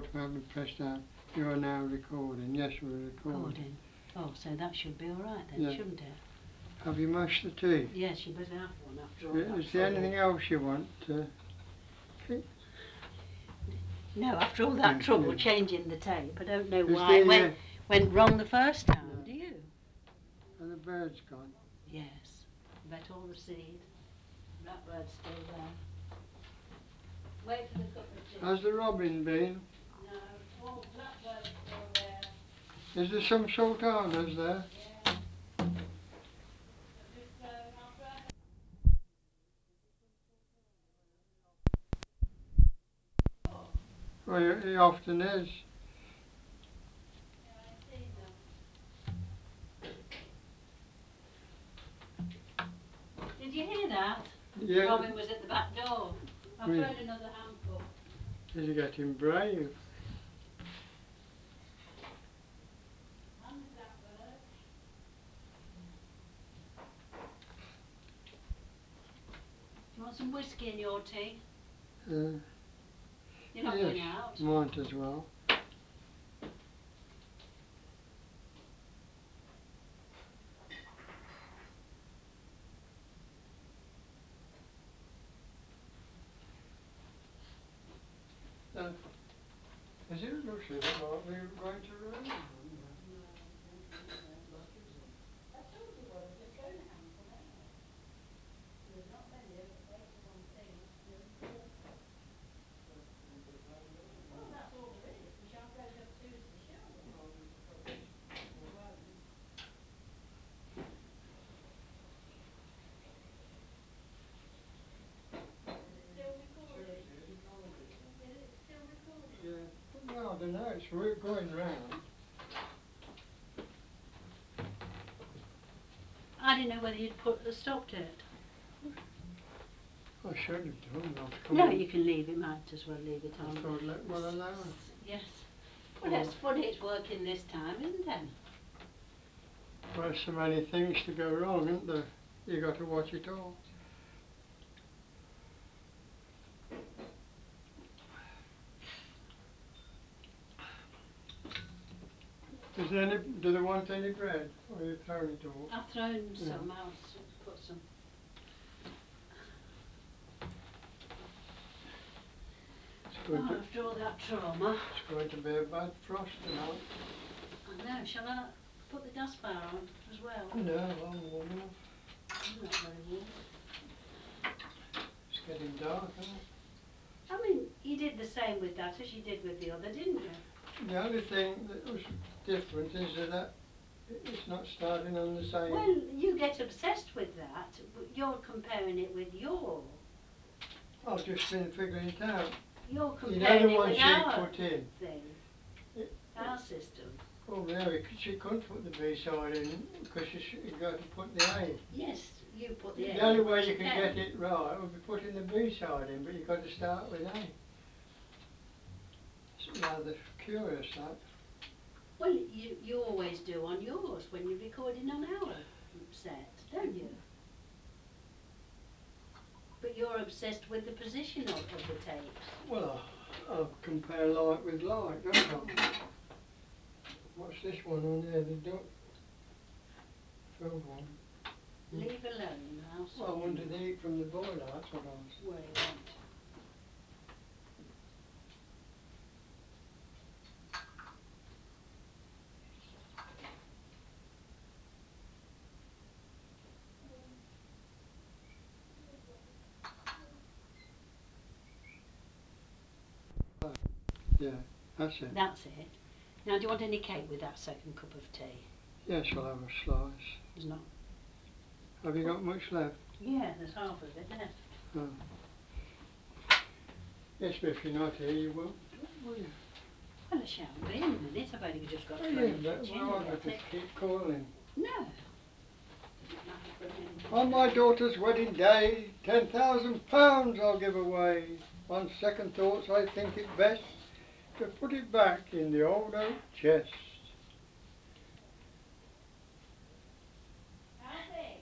automatically pressed down. You are now recording. Yes, we're recording. Oh, so that should be alright then, Yeah. shouldn't it? Have you mashed the tea? Yes, you better have one after all that Is there trouble. anything else you want to keep? No, after all that trouble changing the tape, I don't know why it went wrong the first time, do you? And the bird's gone? Yes, bet all the seed. Blackbird's still there. Wait for the cup of tea. Has the robin been? No, all blackbird's still there. Is there some salt owners there? Yeah. So just after I... Well, he often is. Yeah, I've seen them. Did you hear that? Yeah. Robin was at the back door. I've heard another handful. Is he getting brave? And the blackbird. Do you want some whiskey in your tea? You're not going out? Might as well. Is it looks a bit like we're going to rain? No, I don't think so. I told you what, I've just thrown a handful out. There's not many, there's 8 of one thing, that's the only problem. Well, that's all there is. We shan't go to Tuesday, shall we? Is it still recording? Is it still recording? Yeah. Well, I don't know, it's going round. I didn't know whether you'd stopped it. I should have done. No, you can leave it, might as well leave it on. I thought let well alone. Yes. Well, that's funny it's working this time, isn't it? Well, there's so many things to go wrong, isn't there? You got to watch it all. Is there any? Do they want any bread? Or are you throwing it all? I've thrown some out. Put some. After all that trauma. It's going to be a bad frost tonight. I know. Shall I put the gas fire on as well? No, I'm warm enough. I'm not very warm. It's getting dark, isn't it? I mean, you did the same with that as you did with the other, didn't you? The only thing that was different is that it's not starting on the same... Well, you get obsessed with that. You're comparing it with your... I've just been figuring it out. You're comparing it with our put in. thing. Our system. Oh, really? She couldn't put the B side in because you got to put the A. Yes, you put the A in. The only way you can get it right would be putting the B side in, but you've got to start with A. It's rather curious, that. Well, you always do on yours when you're recording on our set, don't you? But you're obsessed with the position of the tapes. Well, I'll compare like with like, don't I? What's this one on there? The duck filled one. Leave alone. Well, I wanted to eat from the boiler, that's what I was... Well, you won't. Yeah, that's it. That's it. Now, do you want any cake with that second cup of tea? Yes, I'll have a slice. There's not. Have you got much left? Yeah, there's half of it left. Oh. Yes, but if you're not here, you won't, will you? Well, I shan't be in a minute. I've only just got to Oh, go yeah, in the but kitchen well, and I've got get to it. keep calling. No. Doesn't matter for a minute. On my daughter's wedding day, £10,000 I'll give away. On second thoughts, I think it best to put it back in the old oak chest. How big?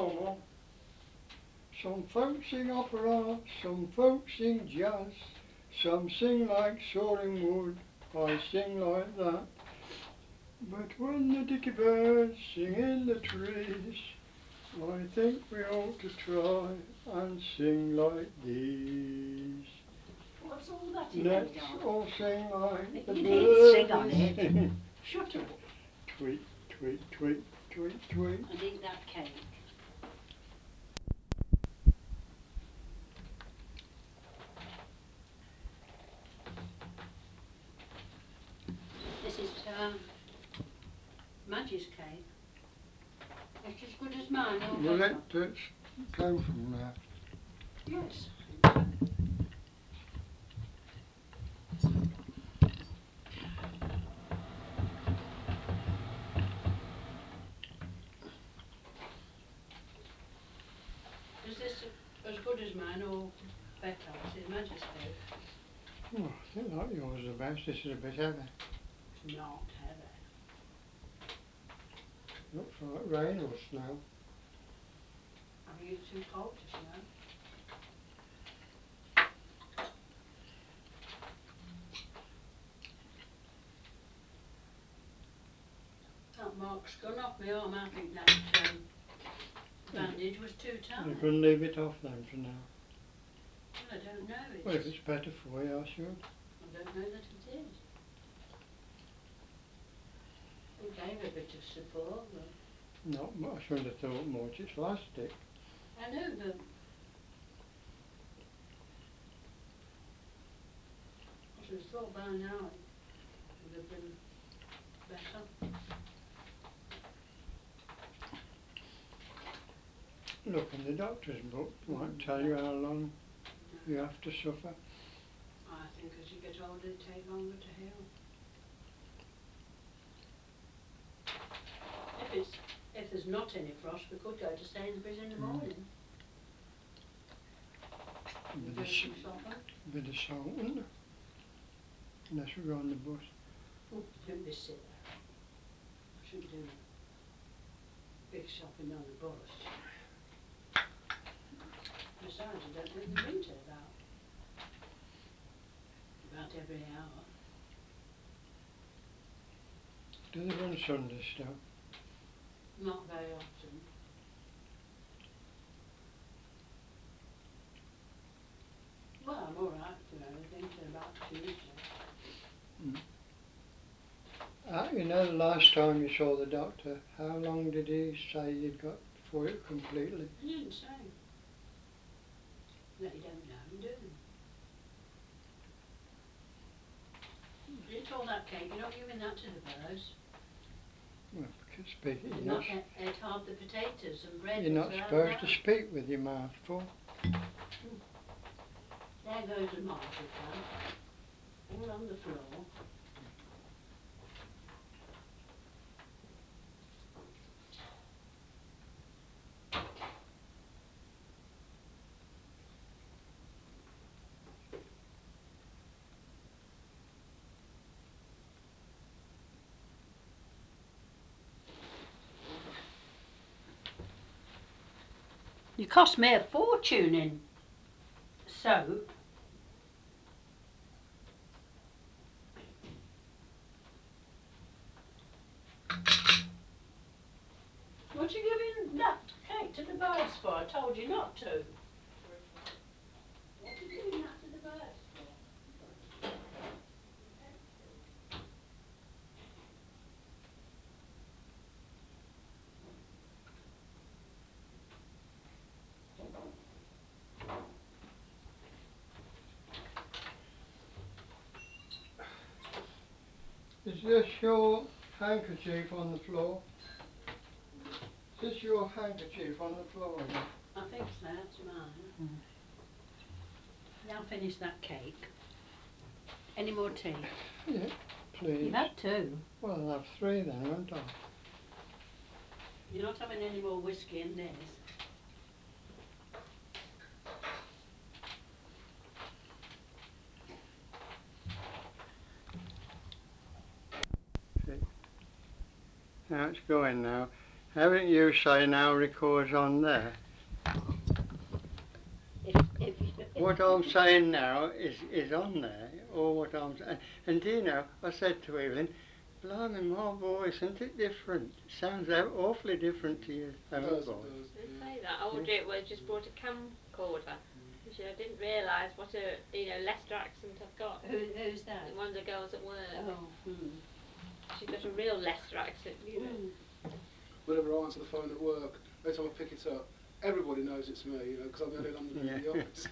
Normal. Some folks sing opera, some folks sing jazz, Some sing like soaring wood, I sing like that. But when the dicky birds sing in the trees, I think we ought to try and sing like these. What's all that in Let's it, John? all sing like the You needn't sing on birds it. sing. Shut up Tweet, tweet, tweet, tweet, tweet. and eat that cake. This is Madge's cake. It's as good as mine or Well, better. it came from there. Yes, I think so. Is this as good as mine or better? This is Madge's cake. Oh, I think like yours is the best. This is a bit heavy. It's not heavy. Looks like rain or snow. I think it's too cold to snow. That mark's gone off my arm. I think that bandage was too tight. You can leave it off then for now. Well, I don't know. Well, if it's better for you, I should. I don't know that it is. It gave a bit of support, but... Not much. I shouldn't have thought much. It's elastic. I know, but... I should have thought by now it would have been better. Look in the doctor's book. Might tell you how long you have to suffer. I think as you get older, it takes longer to heal. If there's not any frost, we could go to Sainsbury's in the morning. And get some soften. Bit of salt, wouldn't there? Unless we go on the bus. Oh, don't be silly. I shouldn't do big shopping on the bus. Besides, I don't know the winter about every hour. Do they run Sunday still? Not very often. Well, I'm alright for everything till about Tuesday. You know, the last time you saw the doctor, how long did he say you'd got for it completely? He didn't say. No, you don't know, do you? Eat all that cake. You're not giving that to the birds. Well, because speaking, You've you're not ate half the potatoes and bread. not supposed to speak with your mouth full. There goes the marzipan, all on the floor. You cost me a fortune in soap. What are you giving that cake to the birds for? I told you not to. What are you giving that to the birds for? Is this your handkerchief on the floor? Is this your handkerchief on the floor? I think so, that's mine. Now finish that cake. Any more tea? Yeah, please. You've had two. Well, I'll have three then, won't I? You're not having any more whiskey in this. Now it's going now. Haven't you say now records on there? what I'm saying now is on there, or what I'm saying. And do you know, I said to Evelyn, blimey, my voice, isn't it different? It sounds awfully different to your own voice. They say that. Oh, dear, we just bought a camcorder. I didn't realise what a Leicester accent I've got. Who's that? One of the girls at work. Oh, She's got a real Leicester accent, Whenever I answer the phone at work, every time I pick it up, everybody knows it's me, because I'm the only Londoner in the office.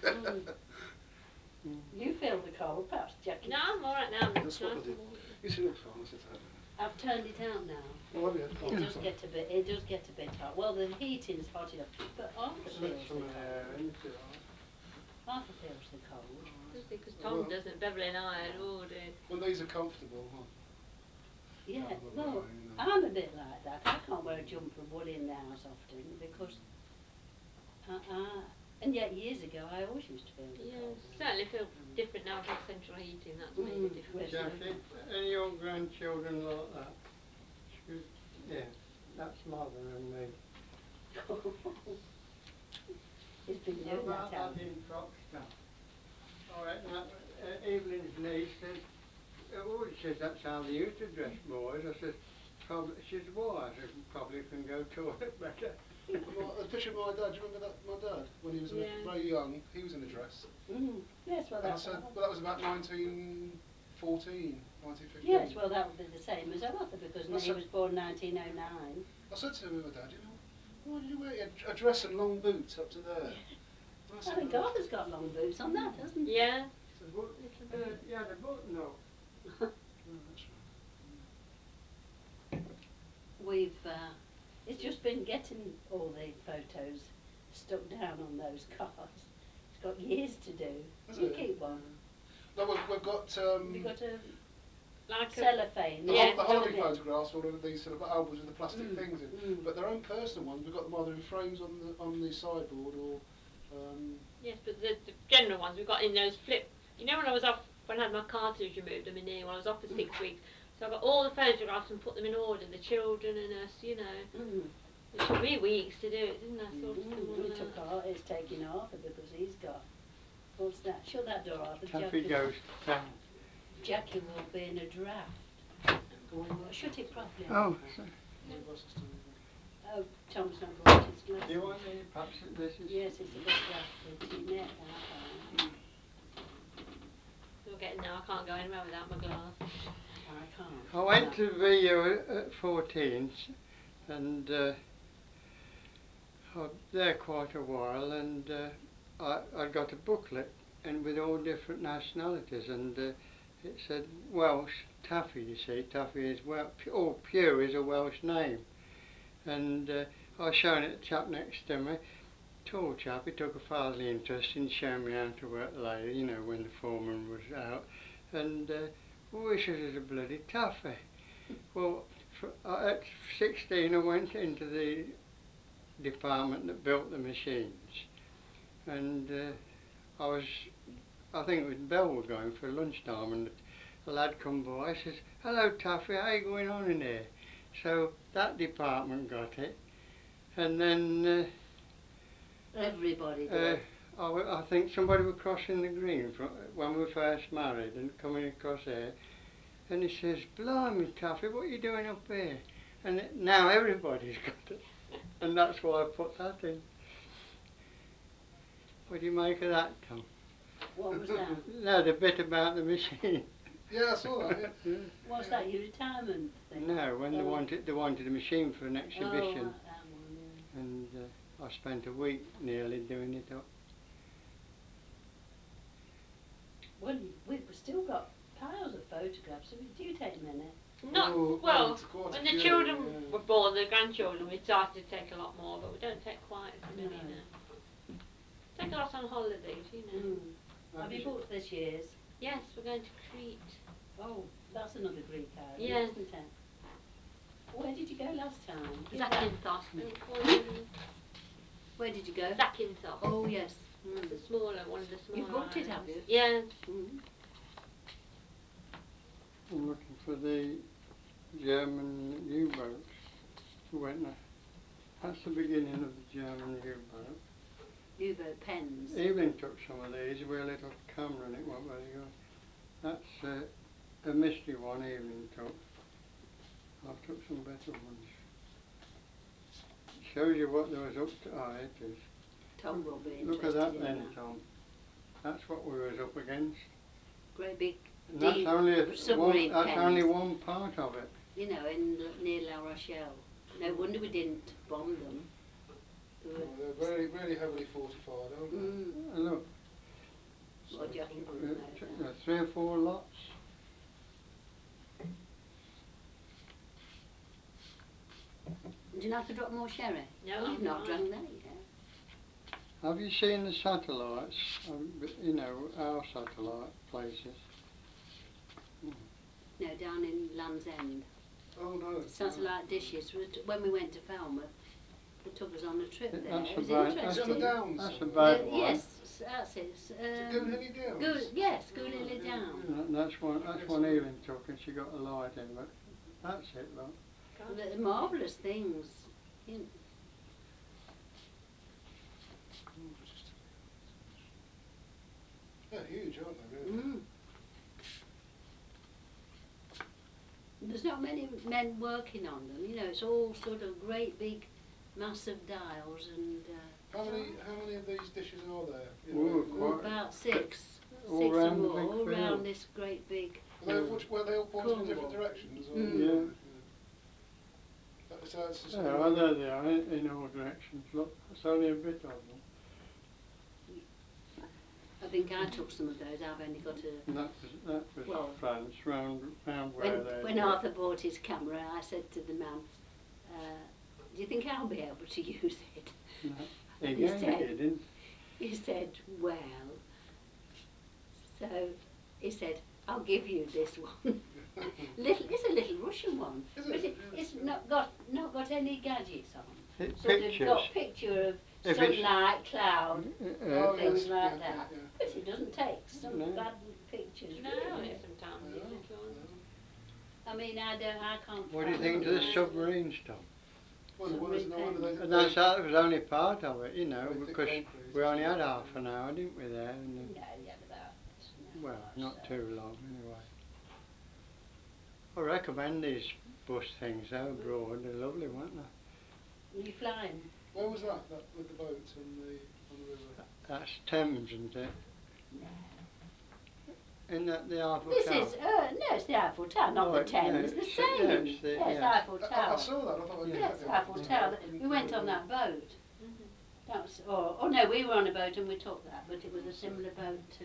You feel the cold, perhaps, Jackie? No, I'm all right now. That's what I did. You should look fine. I said that. I've turned it out now. Oh, have you? It does get a bit. It does get a bit hot. Well, the heating's hot enough, but Arthur feels the cold. Arthur feels the cold. Because Tom doesn't. Beverly and I had ordered. When these are comfortable. Yeah, well, I'm a bit like that. I can't wear a jumper and wool in the house often because and yet years ago I always used to feel the cold. Certainly feel different now with central heating. That's made a difference. Jackie, any of your grandchildren like that? Yeah, that's mother and me. He's been doing that. That in frock stuff. All right, now Evelyn's niece says, oh, she says that's how they used to dress boys. I said, probably. She said, why? I said, probably can go toilet better. A picture of my dad. Do you remember that? My dad, when he was very young, he was in a dress. Yes, well, and I said, well, that was about 1914, 1915. Yes, well, that would be the same as Arthur because he was born 1909. I said to my dad, why did you wear a dress and long boots up to there? I think Arthur's got long boots on that, hasn't he? Yeah. Yeah, the button up. Oh, that's right. We've, it's just been getting all the photos stuck down on those cards. It's got years to do. You keep one. No, we've got. We've got a like cellophane. The holiday photographs, all of these sort of albums with the plastic things in, but their own personal ones. We've got them either in frames on the sideboard or. Yes, but the general ones we've got in those flip. You know, when I was off, when I had my cartilage removed, I mean, when I was off for 6 weeks, so I got all the photographs and put them in order. The children and us, It took me weeks to do it, didn't I? It's taking Arthur because he's got. What's that? Shut that door, Arthur. Taffy goes down. Jackie will be in a draft. Shut it properly. Oh. Oh, Tom's not brought his glasses. Do you want any? Perhaps this is. Yes, it's a bit drafty. Net that one. You're getting now. I can't go anywhere without my glasses. I can't. I went to VU at 14 and I was there quite a while, and I got a booklet and with all different nationalities, and it said Welsh Taffy. You see, Taffy is Pew is a Welsh name, and I was showing it to the chap next to me. Tall chap, he took a fatherly interest in showing me how to work the lathe, when the foreman was out, and he says it's a bloody Taffy. Well, at 16 I went into the department that built the machines, and I think it was bell were going for lunchtime, and a lad come by, says, hello Taffy, how you going on in here? So that department got it, and then everybody did. I think somebody was crossing the green when we first married and coming across here, and he says, blimey Taffy, what are you doing up here? And now everybody's got it. And that's why I put that in. What do you make of that, Tom? What was that? No, the bit about the machine. Yeah, I saw that. Yeah. What's that? Your retirement thing? No, when they wanted a machine for an exhibition. Oh, that one, yeah. And I spent a week nearly doing it up. Well, we've still got piles of photographs. Do you take a minute? When the children were born, the grandchildren, we started to take a lot more, but we don't take quite as many now. Take a lot on holidays, Have you booked this year's? Yes, we're going to Crete. Oh, that's another Greek island, yes. Isn't it? Where did you go last time? Zakynthos. Where did you go? Zakynthos. Oh, yes. It's one of the smaller. You've booked it, have you? Yes. I'm looking for the German U-boats. That's the beginning of the German U-boat. U-boat pens. Evelyn took some of these with a little camera and it went very good. That's a mystery one Evelyn took. I've took some better ones. Shows you what there was up to. Oh, it is. Tom will be Look interested at that in then, that. Tom. That's what we was up against. Great big And that's only submarine that's pens. only one part of it. You know, near La Rochelle. No wonder we didn't bomb them. They're very, really heavily fortified, aren't they? Look. Well, Jackie wouldn't know that. 3 or 4 lots. Would you like a drop more sherry? No, You've I'm not fine. drunk that yet. Have you seen the satellites? You know, our satellite places. No, down in Land's End. Oh no. Satellite dishes. When we went to Falmouth, they took us on a trip there. That's It was about, interesting. that's a bad one. Yes, that's it. Goonhilly Downs? Yes, Goonhilly Downs. That's one Evelyn took and she got a light in, but that's it, look. They're marvellous things. They're huge, aren't they, really? There's not many men working on them, you know, it's all sort of great big massive dials and how many of these dishes are there? About six. All 6 or round the more, big all field. round this great big Were they all pointing in different directions? Or Yeah. So it's just there they are, in all directions. Look, it's only a bit of them. I think I took some of those. I've only got a... That was France, round where they... When Arthur bought his camera, I said to the man, do you think I'll be able to use it? No. He said, well... So he said, I'll give you this one. It's a little Russian one. It's not got any gadgets on. It's got a picture of sunlight, cloud, things like that. But it doesn't take some bad pictures. No, really. sometimes these little ones. I mean, I can't. What do you think of the submarines, Tom? Submarine That was only part of it, you know, because we only had half an hour, didn't we, there? No, you had about... Well, not too long, anyway. I recommend these bus things though, abroad. They're lovely, weren't they? You flying? Where was that with the boats on the river? That's Thames, isn't it? No. Isn't that the Eiffel This Tower? is, no, it's the Eiffel Tower, not the Thames. It's the same. Yes, the Eiffel Tower. I saw that. I thought Yes, the Eiffel Tower. We went on that boat. That was, oh no, we were on a boat and we took that, but it was a similar boat to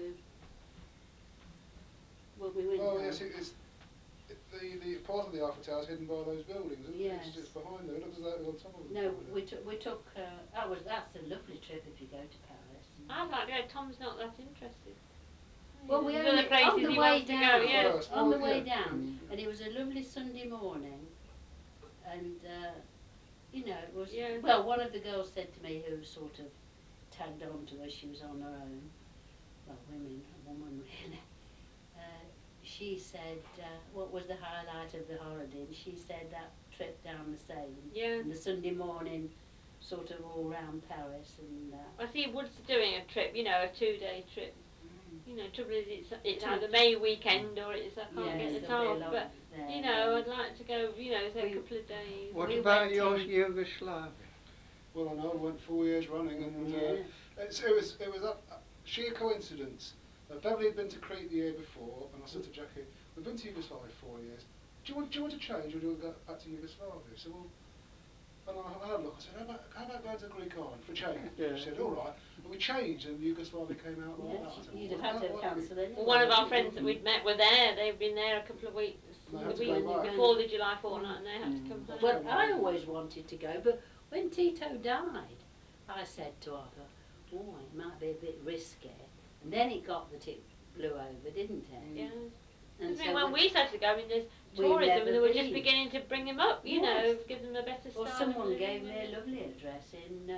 what we went on. Oh yes, it's the part of the Eiffel Tower is hidden by those buildings, isn't it? It's behind there. It looks as though it was on top of them. No, we took. That's a lovely trip if you go to Paris. I'd like to go. Tom's not that interested. Well, we There's only other places on the he way wants to down. go, yeah. On the way down, and it was a lovely Sunday morning, and you know it was. Yeah. Well, one of the girls said to me, who sort of tagged on to us, she was on her own. Well, a woman really. She said, what was the highlight of the holiday? And she said that trip down the Seine. Yeah. And the Sunday morning, sort of all round Paris and that. I see Wood's doing a trip, you know, a 2-day trip. You know, trouble is it's either May weekend or it's I can't get the time off. But you know, I'd like to go. You know, say a couple of days. What about your Yugoslavia? Well, I know I went 4 years running, and it was a sheer coincidence. Beverly had been to Crete the year before, and I said to Jackie, "We've been to Yugoslavia 4 years. Do you want to change, or do you want to go back to Yugoslavia?" She said, "Well." And I had a look. I said, how about going to the Greek island for change? She said, all right. And we changed, and Yugoslavia came out like that. I said, you'd have had to cancel it. Well, one of our friends that we'd met were there. They've been there a couple of weeks, the week before the July fortnight, and they had to come home. Well, I always wanted to go, but when Tito died, I said to Arthur, "Oh, it might be a bit risky." And then it blew over, didn't it? Yes. And so when we started going, there's tourism, and they were just beginning to bring them up, you know, give them a better start. Well, someone gave me a lovely address in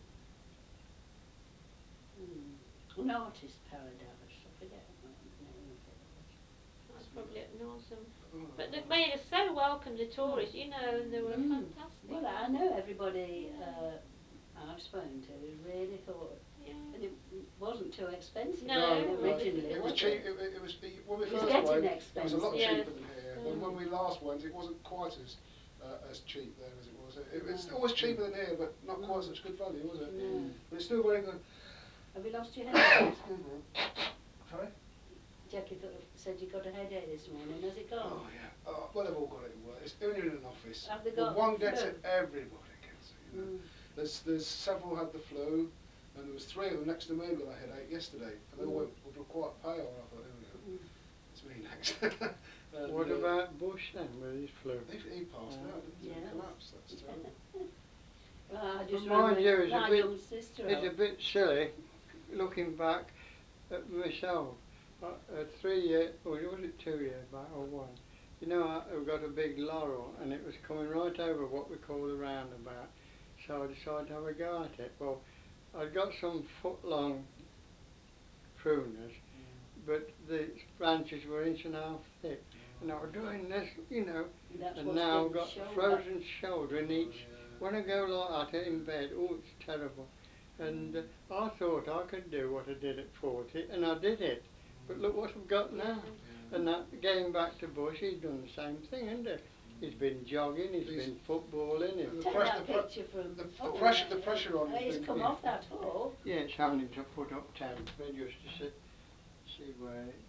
an artist paradise. I forget what the name of it was. That's probably up north. But they've made us so welcome, the tourists, you know, and they were fantastic. Well, I know everybody I've spoken to really thought And it wasn't too expensive No, originally, it was was cheap. it? When we It was first getting went, it was a expensive. lot Yes. cheaper than here. When we last went, it wasn't quite as cheap there as it was. It's No. always cheaper than here, but not quite such good value, was it? No. But it's still very good. Have you lost your head? Sorry? Jackie said you got a headache this morning. Has it gone? Oh yeah. Well, they've all got it at work. It's when you're in an office. Have they When got one the gets flu? it, everybody gets it. You know. There's several had the flu, and there was 3 of them next to me who got a headache yesterday, and they all were quite pale. And I thought, here we go, it's me next. And, what about Bush then with his flu? he passed out, didn't he? Yes. He collapsed. That's terrible. Well, I But just mind you, remember my young sister. it's a bit silly looking back at myself. 3 years, or was it 2 years back, or 1? You know, I got a big laurel and it was coming right over what we call the roundabout. So I decided to have a go at it. Well, I'd got some foot-long pruners, but the branches were 1.5 inches thick. And I was doing this, you know, and now I've got a frozen shoulder in each. When I go like that in bed, oh, it's terrible. And I thought I could do what I did at 40, and I did it. But look what I've got now. And that, getting back to Bush, he's done the same thing, hasn't he? He's been jogging, he's been footballing. Take that picture from... The pressure on him. He's come off that hole. Yeah, it's having to put up temporary just to see where it...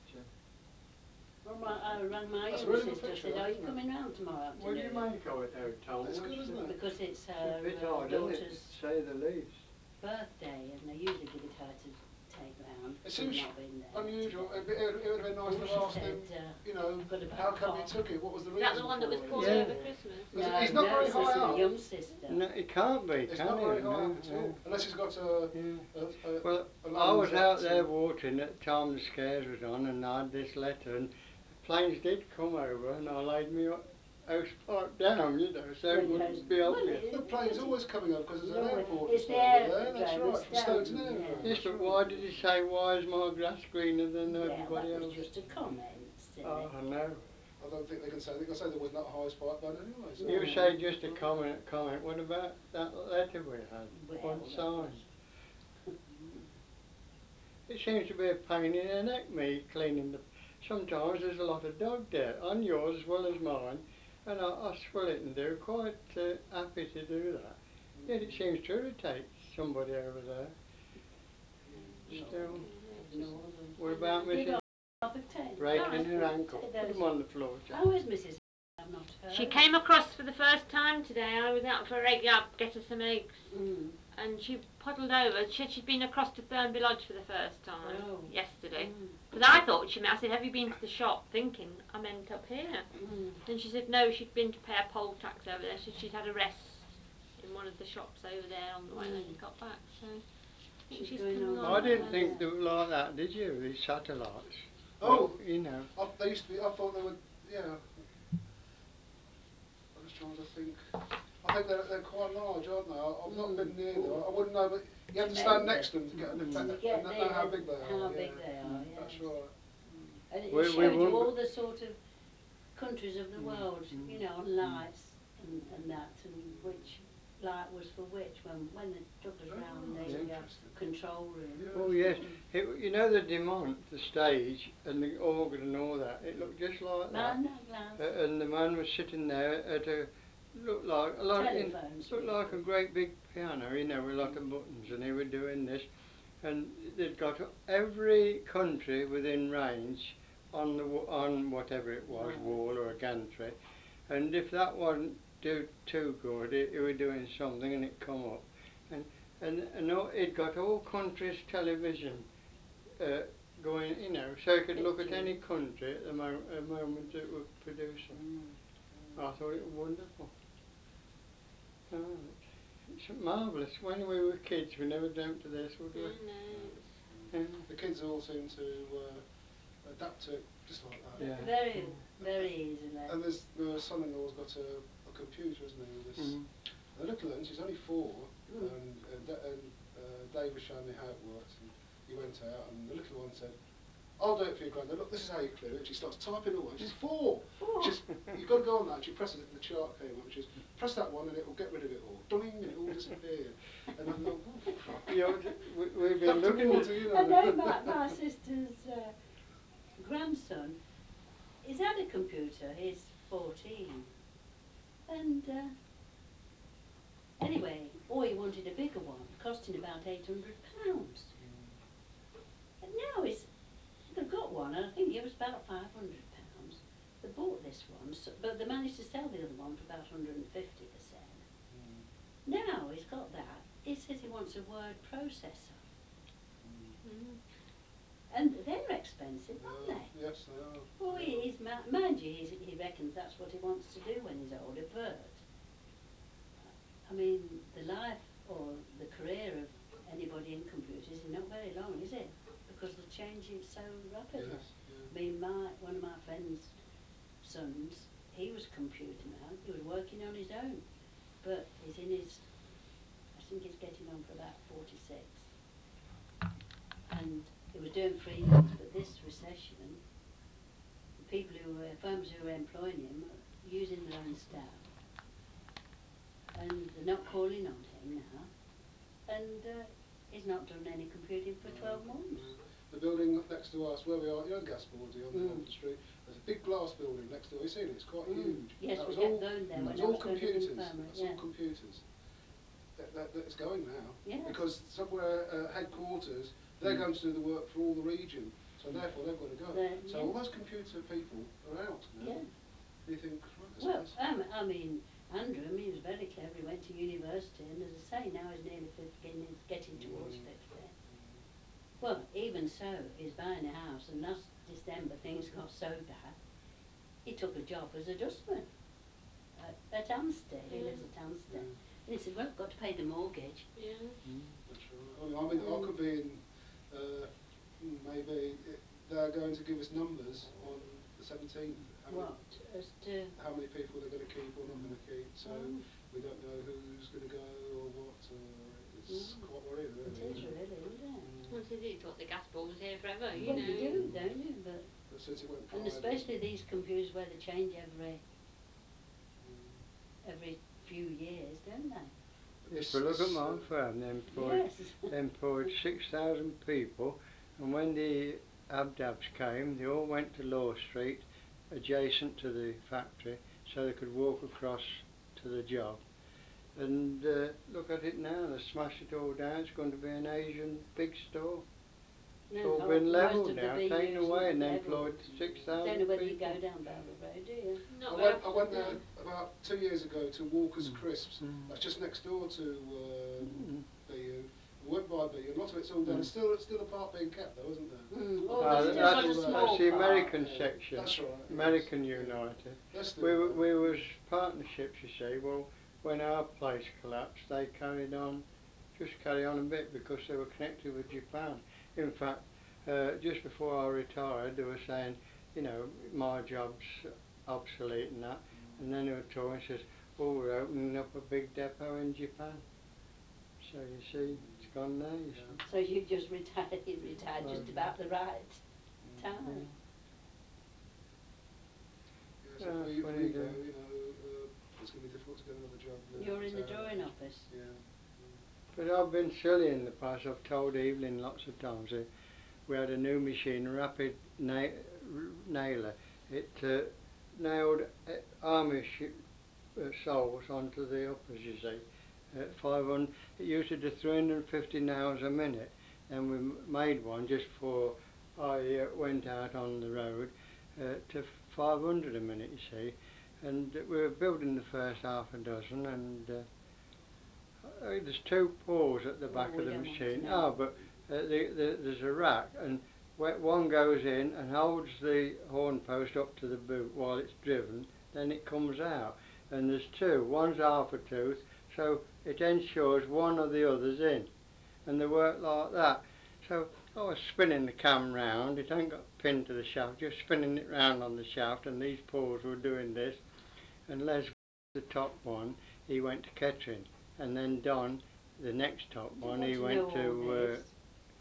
Well, I rang my That's a young really good sister, picture, said, are you isn't it? coming round tomorrow afternoon? What do you make of it though, Tom? It's good, isn't it? Because it's A her bit odd, isn't it, daughter's to say the least. birthday, and they usually give it her to take round. It seems not been there unusual. today. It would have been nice to She have asked said, him, you know, I've got a bad how come you cough. took it? What was the Is reason that the one that was for it? pulled Yeah. over Christmas? No, He's not very this high is my up. young sister. No, it can't be, It's can not it? very high No, up at all. Unless he's got Well, I was out there watering at the time the scares was on, and I had this letter, and planes did come over, and I laid me house pipe down, you know, so it wouldn't be obvious. The plane's always coming up because there's an airport It's just the over there. That's aerodrome, right, from Stoketon yeah. Aerodrome. Yes, That's but right. why did he say, why is my grass greener than Well, everybody that was else's? just a comment, silly. Oh, I know. I don't think they can say. They can say there was not a highest pipe band anyway. So. You say just a comment. What about that letter we had? Well, Unsigned. It seems to be a pain in the neck, me cleaning the... Sometimes there's a lot of dog dirt on yours as well as mine, and I swell it and do quite happy to do that. Yet it seems to irritate somebody over there. Still. What about Mrs. breaking her ankle? Put them on the floor, Jack. How is Mrs. I've not heard. She came across for the first time today. I was out for a egg up, get her some eggs. And she puddled over. She said she'd been across to Thurnby Lodge for the first time yesterday. Because I thought I said, have you been to the shop? Thinking I meant up here. And she said no, she'd been to pay a poll tax over there. So she'd had a rest in one of the shops over there on the way and got back. So I think she's coming I didn't think they were like that, did you? These satellites. Oh, well, you know. They used to be. I thought they were. Yeah. I'm just trying to think. I think they're quite large, aren't they? I've not been near them. I wouldn't know, but you have to stand next to them to get an effect and know how big they are. How big they are, yes. That's right. And it showed you all the sort of countries of the world, you know, on lights and that, and which light was for which when they took us round the control room. Oh yes, you know the Demont, the stage and the organ and all that. It looked just like that. And the man was sitting there at a looked like a great big piano, you know, with a lot of buttons, and he was doing this, and they'd got every country within range on whatever it was, wall or a gantry, and if that wasn't too good, it was doing something, and it come up, and it got all countries television going, you know, so you could look at any country at the moment it was producing. I thought it was wonderful. Oh, it's marvellous. When we were kids, we never dreamt of this, would we? The kids all seem to adapt to it just like that. Yeah. Very, very easily. And my son-in-law's got a computer, isn't he? With this, the little one, she's only 4, and Dave was showing me how it works, and he went out, and the little one said, I'll do it for you, Grandad. Look, this is how you clear it. She starts typing away. She's 4. Oh. You've got to go on that. And she presses it, and the chart came up. Which is press that one, and it will get rid of it all. Ding, and it all disappeared. And I thought, we've been looking at. And then my sister's grandson, he's had a computer. He's 14, and anyway, he wanted a bigger one, costing about £800. And now they've got one, and I think it was about £500. They bought this one, but they managed to sell the other one for about 150%. Now he's got that. He says he wants a word processor. And they're expensive, aren't they? Yes, they are. Oh, mind you, he reckons that's what he wants to do when he's older, but I mean, the life or the career of anybody in computers is not very long, is it? Because they're changing so rapidly. Yes, yeah. I mean, one of my friend's sons, he was a computer man. He was working on his own, but he's in his, I think he's getting on for about 46. And he was doing freelance, but this recession, the people firms who were employing him are using their own staff, and they're not calling on him now, and he's not done any computing for 12 months. The building next to us, where we are, you know the gas board on Walton Street, there's a big glass building next door. You've seen it, it's quite huge. Yes, that we was kept all, going there when it's I all was going to computers. infirmary. That's all computers. It's going now. Yes. Because somewhere headquarters, they're going to do the work for all the region, so therefore they've got to go. So all those computer people are out now. Yeah. You think, well, I mean, Andrew, he was very clever. He went to university, and as I say, now he's nearly 50, getting towards 50. Well, even so, he's buying a house, and last December things got so bad, he took a job as a dustman at Hampstead. He lives at Hampstead. And he said, well, I've got to pay the mortgage. Yeah. That's right. I mean, I could be in, maybe they're going to give us numbers on the 17th. How many people they're going to keep or not going to keep, so we don't know who's going to go or what. It's quite worrying, really. It is really, isn't it? Well, you thought the gas board was here forever, you well, know. you do, don't you? But since it went private. And especially these computers where they change every few years, don't they? If we look at my firm, they employed 6,000 people, and when the Abdabs came, they all went to Law Street, adjacent to the factory, so they could walk across to the job. And look at it now, they smashed it all down. It's going to be an Asian big store. It's all been levelled now, taken away, and they employed 6,000 people. Don't know whether you go down Belvoir Road, do you? I went there about 2 years ago to Walker's Crisps. That's just next door to BU. We went by BU, and a lot of it's all done. It's still a part being kept though, isn't there? That's the American section. That's right. American United. We was partnerships, you see. Well, when our place collapsed, they carried on a bit because they were connected with Japan. In fact, just before I retired, they were saying, you know, my job's obsolete and that. And then they were talking, says, oh, we're opening up a big depot in Japan. So you see, it's gone there, you see. So you just retired just about the right time. Yes, if we go, you know, it's going to be difficult to get another job now. You're in the drawing office? Yeah. But I've been silly in the past. I've told Evelyn lots of times that we had a new machine, Rapid Nailer. It nailed army soles onto the uppers, you see. 500. It used to do 350 nails a minute, and we made one just before I went out on the road to 500 a minute, you see. And we were building the first half a dozen, and there's 2 paws at the back of the machine. But there's a rack, and one goes in and holds the horn post up to the boot while it's driven, then it comes out. And there's 2, one's half a tooth, so it ensures one or the other's in. And they work like that. So I was spinning the cam round, it ain't got pinned to the shaft, just spinning it round on the shaft, and these paws were doing this. And Les, the top one, he went to Kettering. And then Don, the next top one, he went to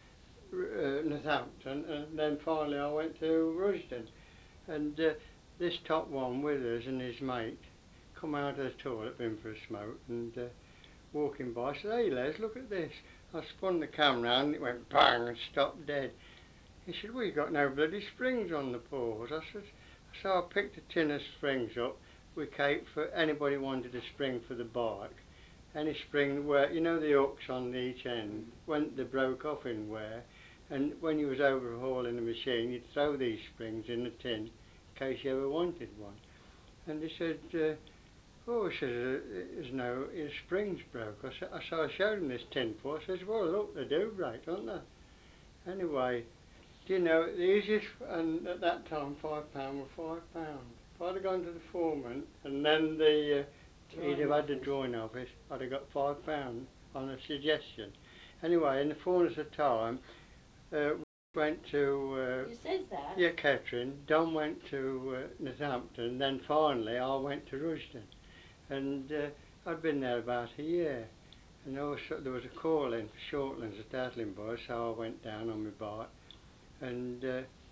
Northampton, and then finally I went to Rusden. And this top one with us and his mate come out of the toilet, been for a smoke, and walking by, I said, "Hey Les, look at this." I spun the camera round and it went bang and stopped dead. He said, "Well, you got no bloody springs on the paws." I said, so I picked a tin of springs up. We came for anybody wanted a spring for the bike. Any spring where, you know, the hooks on each end, when they broke off in wear, and when you was overhauling the machine, you'd throw these springs in a tin in case you ever wanted one. And he said, "Oh," he says, "there's no, his springs broke." So I showed him this tin for. I says, "Well, look, they do break, don't they?" Anyway, do you know, the easiest, and at that time £5 were £5. If I'd have gone to the foreman and then he'd have had the drawing office, I'd have got £5 on a suggestion. Anyway, in the fullness of time, went to... He says that? Yeah, Kettering. Don went to Northampton, then finally I went to Rusden. And I'd been there about a year. And also there was a call in for Shortlands at Attlingboy, so I went down on my bike. And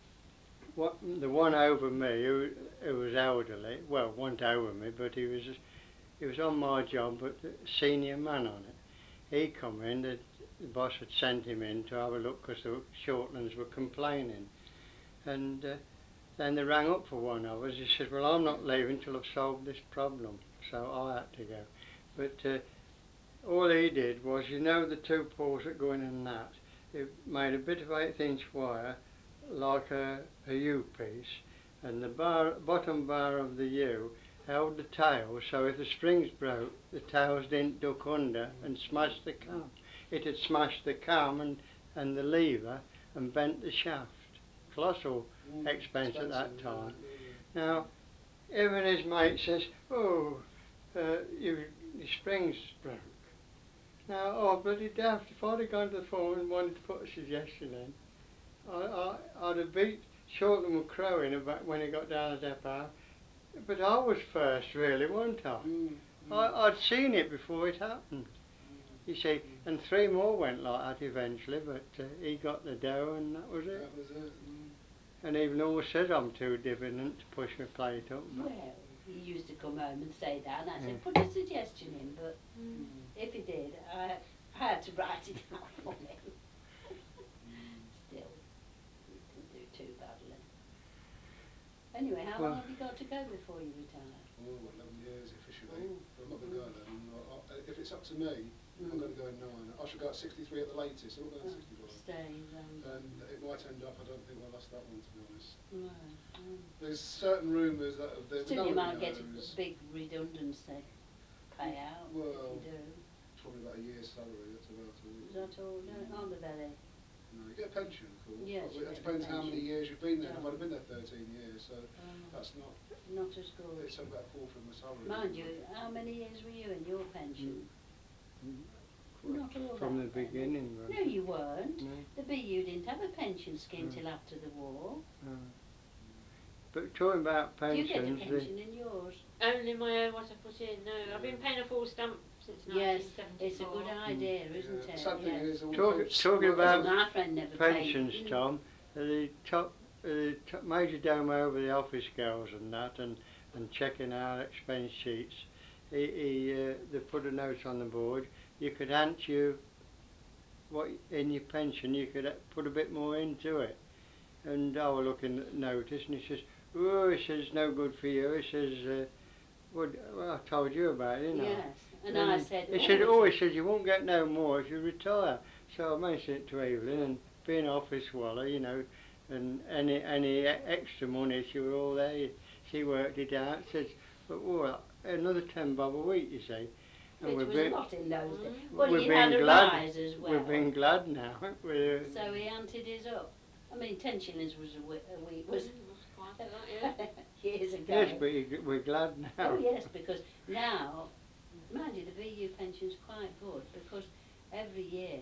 the one over me, who was elderly, well, wasn't over me, but he was on my job, but senior man on it. He come in, the boss had sent him in to have a look because the Shortlands were complaining. And then they rang up for one of us. He said, "Well, I'm not leaving till I've solved this problem." So I had to go. But all he did was, you know, the two poles that go in and that, he made a bit of 1/8 inch wire like a U-piece, and the bottom bar of the U held the tail, so if the springs broke, the tails didn't duck under and smash the cam. It had smashed the cam and the lever and bent the shaft. Colossal expense at that time. Now, even his mate says, "Oh, your springs broke." Now, oh, bloody daft, if I'd have gone to the phone and wanted to put a suggestion in, I'd have beat Shortland were crowing about when he got down the depot. But I was first, really, wasn't I? I'd seen it before it happened. You see, and 3 more went like that eventually, but he got the dough and that was it. That was it. And even always said I'm too diffident to push my plate up. Well, he used to come home and say that, and I said, put a suggestion in, but if he did, I had to write it out for him. Still, he didn't do too badly. Anyway, how long have you got to go before you retire? Oh, 11 years officially. But I'm not going to go 11. If it's up to me, I'm going to go in 9. I should go at 63 at the latest. I'm not going at 65. Stay around. And it might end up, I don't think I'll last that long, to be honest. No. There's certain rumours that still you might get a big redundancy payout well, if you do. Probably about a year's salary, that's about all. Is that all? Aren't they very? No, you get a pension, of course. Yes, It depends how many years you've been there. If I'd have been there 13 years, so that's not as good. It's about a quarter of my salary. Mind you, how many years were you in your pension? Not all From that. the beginning. No, you weren't. No. The BU didn't have a pension scheme till after the war. But talking about pensions... Do you get a pension in yours? Only my own, what I put in. No, I've been paying a full stamp since 1974. Yes, it's a good idea, isn't it? The sad thing is, talking about my friend never pensions, paid. Tom, the major domo over the office girls and that, and checking our expense sheets, they put a note on the board. You could answer what in your pension, you could put a bit more into it. And I was looking at the notice, and he says, "Oh," he says, "no good for you." He says, well, I told you about it, you know. Yes, and I said, he said, "You won't get no more if you retire." So I mentioned it to Evelyn, and being an office swallow, you know, and any extra money, she was all there. She worked it out. Says, "But well, another 10 bob a week, you see." And which was a lot in those days. Well, he had a rise as well. We've been glad now. So he anted his up. I mean, 10 shillings was a week, was quite a lot, yeah. years ago. Yes, but we're glad now. Oh yes, because now, mind you, the BU pension's quite good because every year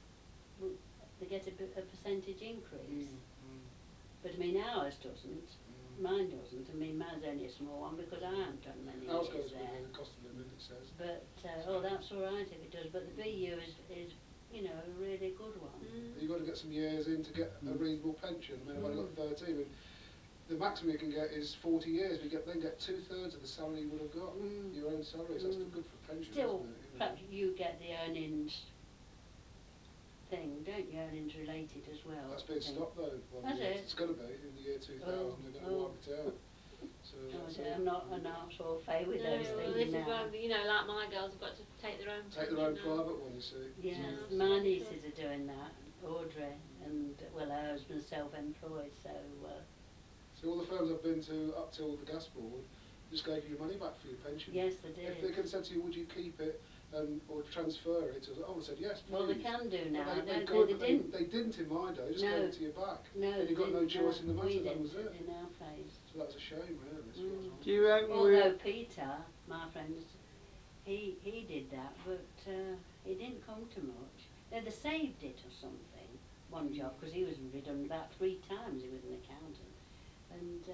they get a percentage increase. But I mean, ours doesn't. Mine doesn't. I mean, mine's only a small one because I haven't done many ours years goes there. with the cost of living, it says. But, that's all right if it does. But the BU is you know, a really good one. You've got to get some years in to get a reasonable pension. I mean, I've only got 13, and the maximum you can get is 40 years, but you then get 2/3 of the salary you would have got, your own salary, so that's good for a pension, Still, isn't it? perhaps you get the earnings thing, don't you? Earnings related as well. That's been stopped though. Well, it's going to be in the year 2000. They're going to wipe it out. So I'm not so fair with those things well, this now. is where, you know, like my girls have got to take their own private one, you see. Yes, my nieces are doing that, Audrey, and well, her husband's self-employed, so. See, all the firms I've been to up till the gas board just gave you your money back for your pension. Yes, they did. If they could have said to you, would you keep it or transfer it, I would have said yes, please. Well, they can do now. They could, but they didn't in my day. They just gave it to you back. No, and you got no choice in the matter. That was it. In our place. So that was a shame, really. Do you reckon although Peter, my friend, he did that, but it didn't come to much. They saved it or something, one job, because he was redundant about 3 times. He was an accountant, and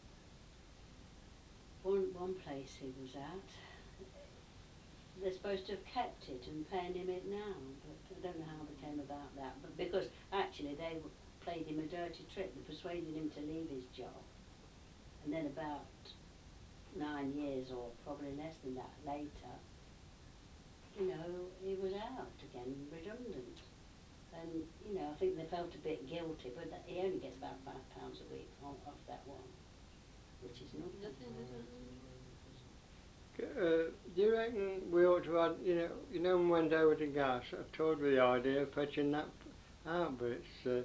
one place he was at, they're supposed to have kept it and paying him it now, but I don't know how they came about that. But because actually they played him a dirty trick, they persuaded him to leave his job, and then about 9 years or probably less than that later, you know, he was out again, redundant. And, you know, I think they felt a bit guilty, but he only gets about £5 a week off that one, which is nothing. Do you reckon we ought to add, you know when we went over to gas, I told you the idea of fetching that out, but it's,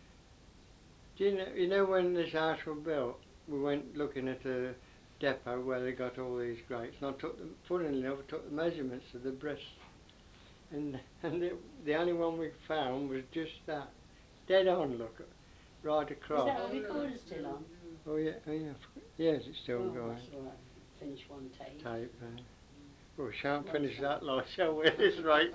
you know when this house was built, we went looking at a depot where they got all these grates, and I took them, funnily enough, I took the measurements of the breasts, and the only one we found was just that, dead on, look, right across. Is that recorder still on? Oh yeah, yes, it's still going. That's all right. Finish one tape. Well, we shan't finish that lot, shall we, at this rate?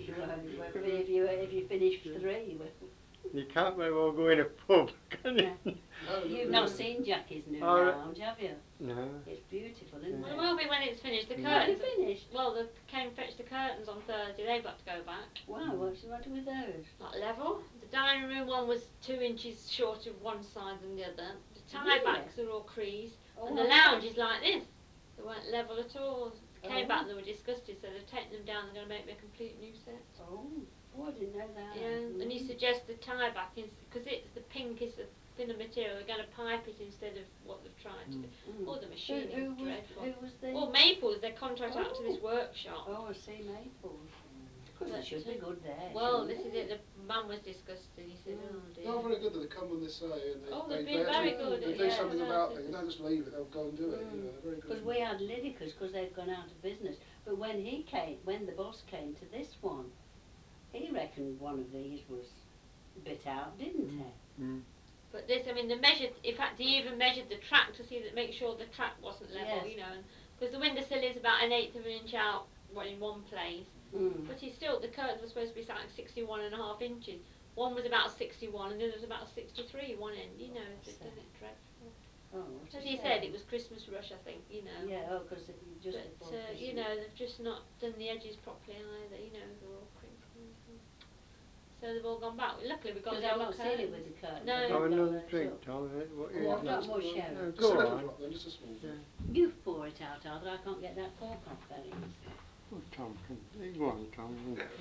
If you finish 3, you can't very well go in a pub, can you? You've not seen Jackie's new lounge, have you? No. It's beautiful, isn't it? Well, it will be when it's finished. The curtains finished. Well, they came and fetched the curtains on Thursday. They've got to go back. Wow, what's the matter with those? Not level. The dining room one was 2 inches short of one side than the other. The tie backs are all creased, and the lounge is like this. They weren't level at all. They came back and they were disgusted, so they've taken them down. They're going to make me a complete new set. I didn't know that. Yeah, and he suggests the tie back is because it's the pink is the thinner material. They're going to pipe it instead of what they've tried to do. Oh, the machine is dreadful. Who was the? Well, Maples, they contract out to this workshop. Oh, I see, Maples. Because it should be good there. Well, this is it. The man was disgusted. He said, "Oh dear." They're very good that they come when they say, and they've been very good. They do something about it. They don't just leave it. They'll go and do it. You know, they're very good. Because we had Lidicus because they've gone out of business. But when the boss came to this one, he reckoned one of these was a bit out, didn't he? But this, I mean, they measured. In fact, he even measured the track to see that, make sure the track wasn't level. Yes. You know, because the windowsill is about 1/8 of an inch out, in one place. But he's still, the curtains were supposed to be something 61.5 inches. One was about 61 and the other was about 63 one end, you know, they've done it dreadful. As he said, it was Christmas rush, I think, you know. Yeah, because just before Christmas. You know, they've just not done the edges properly either, you know, they're all crinkly. So they've all gone back. Luckily we got the I've old not seen it with the curtains. No. Have another drink, Tom. I've got more sherry. Go on. Drop then, just a small bit. You pour it out, Arthur. I can't get that cork off very easily. Well, Tom can. Go on, Tom.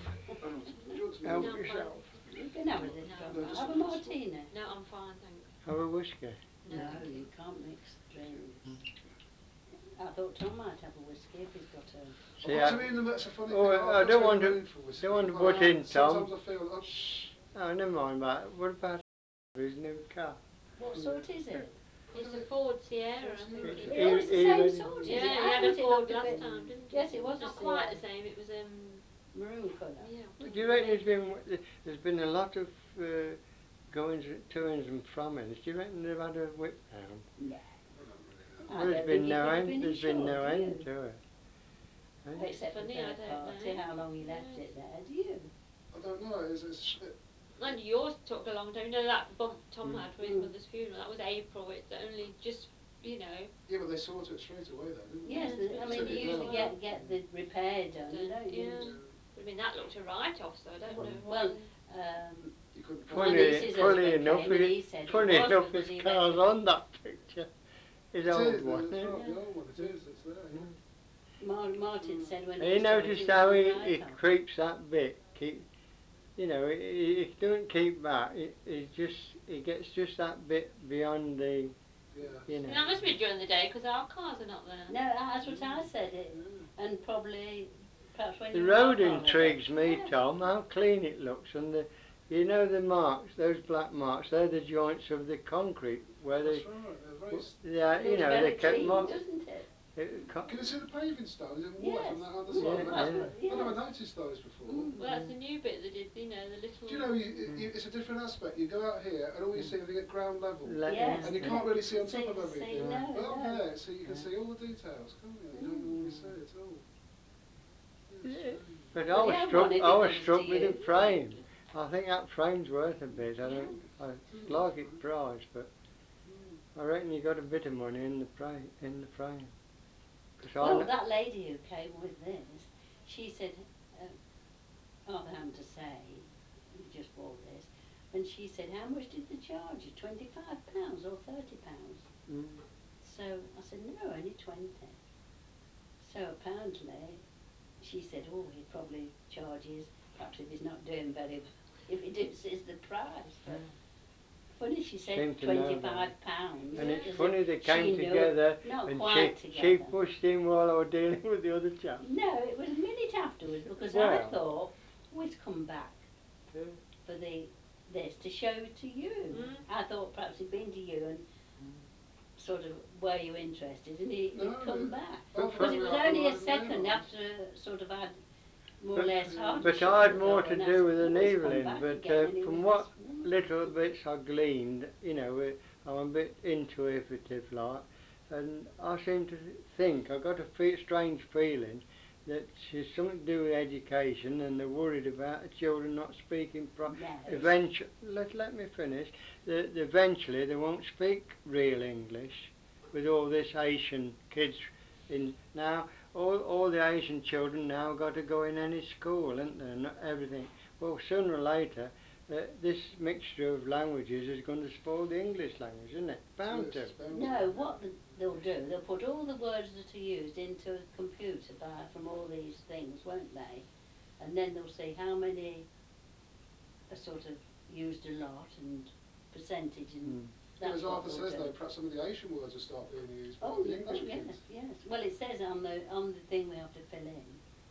Help yourself. You can have a little drop. Have a martini. No, I'm fine, thanks. Have a whiskey. No, you can't mix drinks. I thought Tom might have a whiskey if he's got a... To me, that's a funny thing. I don't want to butt in, Tom. Sometimes I feel... Oh, never mind about it. What about his new car? What sort is it? It's a Ford Sierra, I think. It's the same sort, is it? Yeah, he had a Ford last time, didn't he? Yes, it was not quite the same, it was maroon colour. Yeah. Do you reckon there's been a lot of goings, toings and frommings? Do you reckon they've had a whip round? No. Well, there's been no end to it. Except for the third party, how long he left it there, do you? I don't know, And yours took a long time. You know that bump Tom had for his mother's funeral? That was April. It's only just, you know. Yeah, but they sorted it straight away then, didn't they? Yes, I mean, you usually get the repair done, don't you? Yeah. I mean, that looked a write-off, so I don't know. Well, You couldn't my possibly. niece's husband came and he said it was because he car's on that picture. His It old is, one. it's Yeah. right, the old one, it is, it's there, yeah. Martin said when He he saw it, noticed it how was a it write-off. creeps that bit. You know, it doesn't keep back. It gets just that bit beyond the. Yeah. You know. And that must be during the day because our cars are not there. No, that's what I said. And probably, perhaps when The you road were on intrigues holiday. me, Yes. Tom. How clean it looks, and you know the marks, those black marks. They're the joints of the concrete where That's they. right, they're very... Yeah, It you looks know very they kept clean, marks. doesn't it? Can you see the paving stones in white Yes. on the other Mm, side? that's what, I never yes. noticed those before. Well, that's the new bit they did, you know, the little... Do you know, it's a different aspect. You go out here and all you see everything at ground level. Yes. And you can't really see on top See, of everything. no, But up no. there, so you can see all the details, can't you? You don't normally see it at all. Yeah, But Well, yeah, one if it I was comes struck to with the you. frame. I think that frame's worth a bit. I don't. Yeah. It's like it price, but I reckon you got a bit of money in the frame. Well, that lady who came with this, she said, Arthur happened to say, we just bought this, and she said, how much did they charge you? £25 or £30? So I said, no, only 20. So apparently, she said, oh, he probably charges, perhaps if he's not doing very well, if he reduces the price. But funny, she said £25. And it's funny they came She together not and quite she together. pushed in while I was dealing with the other chap. No, it was a minute afterwards because I Well. thought we'd come back for this to show to you. I thought perhaps he'd been to you and sort of were you interested and he'd come back. Because it was only a second after sort of I'd more or less hardly But shut I had the more door to and I do said, with "Oh, an he's come Evelyn, back but again," and it from was what this woman. little bits I gleaned, you know, I'm a bit intuitive like, and I seem to think, I got a strange feeling that she's something to do with education and they're worried about the children not speaking eventually, let me finish, eventually they won't speak real English with all this Asian kids in now. All the Asian children now got to go in any school, isn't there? Not everything. Well, sooner or later, this mixture of languages is going to spoil the English language, isn't it? Bound to. No, what they'll do, they'll put all the words that are used into a computer from all these things, won't they? And then they'll see how many are sort of used a lot and percentage and... As Arthur says though, perhaps some of the Asian words will start being used by the English kids. Yes. Well, it says on the thing we have to fill in,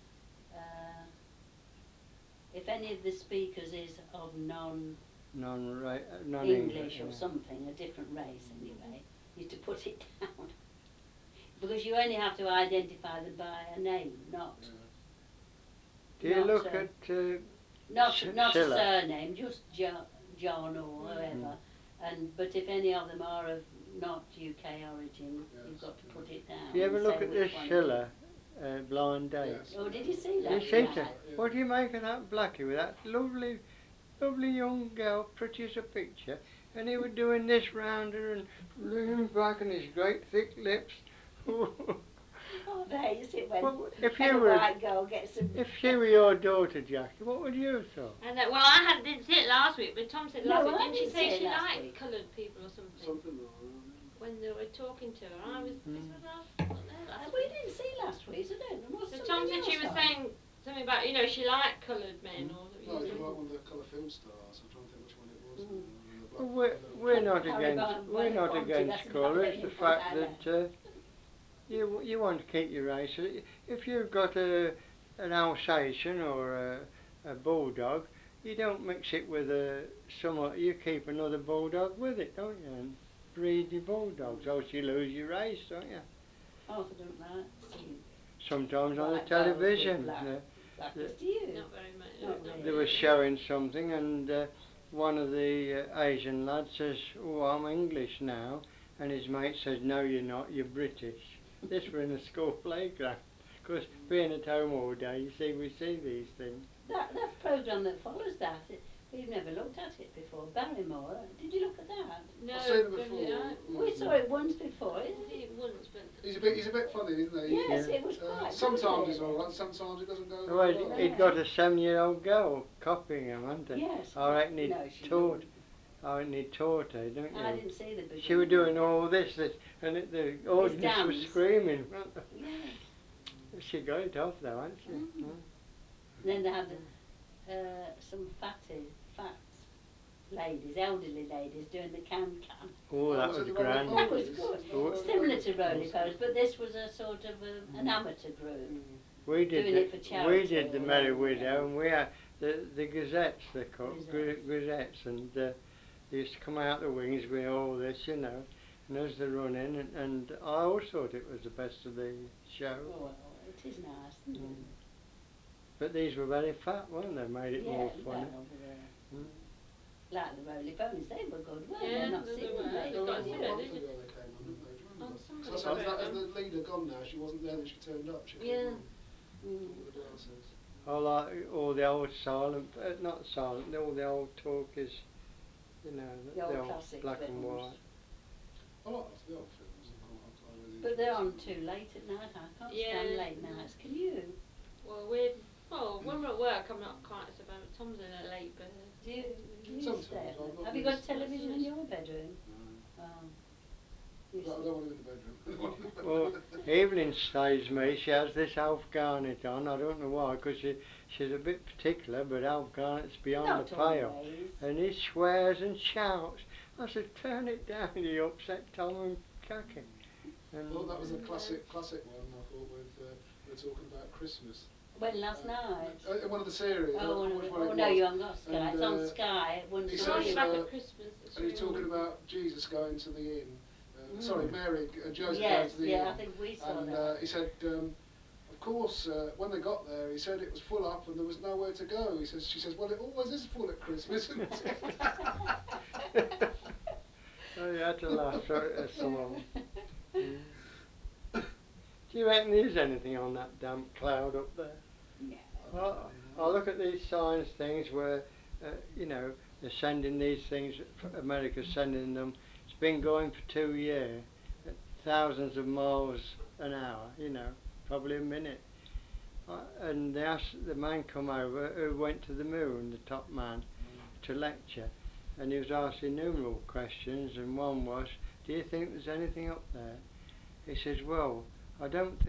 if any of the speakers is of non-English or something, a different race anyway, you to put it down. Because you only have to identify them by a name, not... Do you look at... not a surname, just John or whoever. But if any of them are of not UK origin, you've got to put it down. Do you ever look at this Schiller, Blind Date? Yes. Oh, did you see that? What do you make of that blackie with that lovely young girl, pretty as a picture, and he was doing this round her and leaning back and his great thick lips. Oh, there you see when if a white girl gets a... If she were your daughter, Jackie, what would you have thought? And well, I didn't see it last week, but Tom said last week. Didn't she say she liked coloured people or something? Something like that. When they were talking to her, I was. This was not there last We week. didn't see last week, so don't know. So Tom said she was saying something about, you know, she liked coloured men or... No, it was like one of the colour film stars. I'm trying to think which one it was now. We're not against colour. It's the fact that you want to keep your race. If you've got an Alsatian or a bulldog, you don't mix it with you keep another bulldog with it, don't you? And breed your bulldogs, else you lose your race, don't you? Arthur don't like seeing... Sometimes on the television. Do you? Not very much. They were showing something and one of the Asian lads says, oh, I'm English now, and his mate says, no you're not, you're British. This were in a school playground, because being at home all day, we see these things. That programme that follows that, We've never looked at it before. Barrymore, did you look at that? No, I've seen it but before. We saw it once before. I did it once, but He's a bit funny, isn't he? Yes, Yeah. it was quite Sometimes good, he's really. alright, sometimes it doesn't go Well, very well. he'd got a 7-year-old girl copying him, hadn't he? Yes. I reckon he No, she taught. wouldn't. I reckon he taught her, don't you? I didn't see the beginning. She was doing all this, and the audience was dance. screaming. Yes. She got it off though, hadn't she? Mm. Then they had some fat ladies, elderly ladies, doing the can-can. Oh, that was grand. That was good. Oh. Similar to roly-poly, but this was a sort of an amateur group. We did doing it for charity. We did the or Merry whatever. Widow, and we had the gazettes, they're called gazettes, and they used to come out the wings with all this, you know, and as they run in, and I always thought it was the best of the show. Oh, well, it is nice, isn't it? But these were very fat, weren't they? Made it more funny. Well, like the roly-polies, they were good, weren't Yeah, they? Not they single were. ladies. There were Got a to month see ago they came on, didn't they? Do you remember? somebody So got as them. the leader gone now, she wasn't there, then she turned up. She Yeah. All the glasses. I like all the old silent, not silent, all the old talkies, you know, The old old classic black and films. white. I like the old films. I really But enjoy they're on seeing too late at night. I can't Yeah, stand late no. nights. Can you? Well, when we're at work, I'm not quite so bad. Tom's in a late bird. Do you Sometimes stay? I'm not Have you got used- television in your bedroom? No. Oh. I don't want him in the bedroom. Well, Evelyn stays me. She has this Alf Garnett on. I don't know why, because she's a bit particular, but Alf Garnett's beyond Not the pale. always. And he swears and shouts. I said, turn it down, you upset Tom and Kaki. Well, that was a classic one, I thought, with we're talking about Christmas. When last night? In one of the series. Oh, it no, was. you haven't got Sky. And, it's on Sky. One he Brought says, it back at Christmas. and he's talking about Jesus going to the inn. Sorry, Mary, Joseph yes, going to the inn. I think we saw and, that. he said, of course, when they got there, he said it was full up and there was nowhere to go. She says, well, it always is full at Christmas. Oh, you had to laugh at some of them. Do you reckon there's anything on that damp cloud up there? No. Well, I look at these science things where, you know, they're sending these things, America's sending them, it's been going for 2 years, at thousands of miles an hour, you know, probably a minute. And they asked the man come over who went to the moon, the top man, to lecture, and he was asking innumerable questions, and one was, do you think there's anything up there? He says, well, I don't think